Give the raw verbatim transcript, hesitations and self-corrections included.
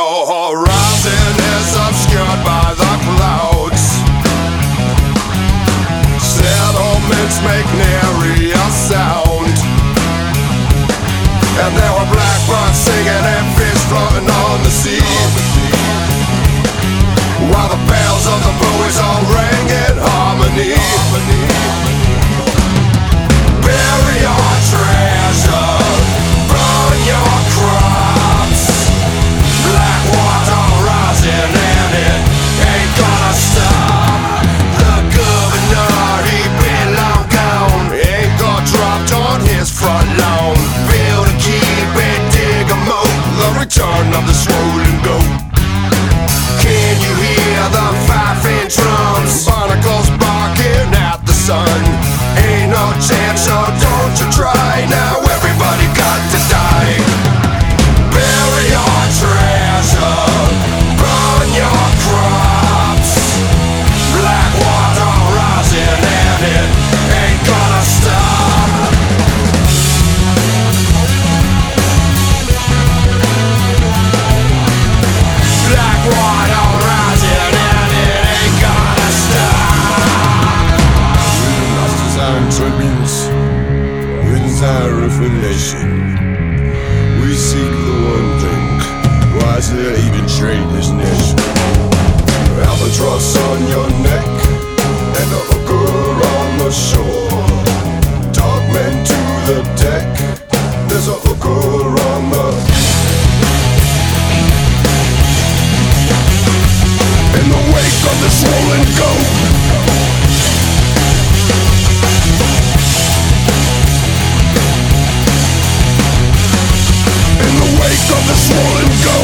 The horizon is obscured by the clouds. Settlements make nary a sound. And there were blackbirds singing and fish floating on the sea, while the bells of the buoys all rang in harmony. Bury your treasure, burn your crops. Black water rising and it ain't gonna stop. The governor, he been long gone, ain't got dropped on his front lawn. Build a keep and dig a moat, the return of the swollen goat. Can you hear the fifing drums? Barnacles barking at the sun. Ain't no chance, so don't you try. Now everybody got to die. Bury your treasure, burn your crops. Black water rising and it ain't gonna stop. Black water rising and it ain't gonna stop. With tributes, with desire revelation, we seek the one thing, wisely even trade this nation. Albatross on your neck and a hooker on the shore. Dogmen to the deck, there's a hooker on the. In the wake of the swollen goat. In the wake of the swollen goat.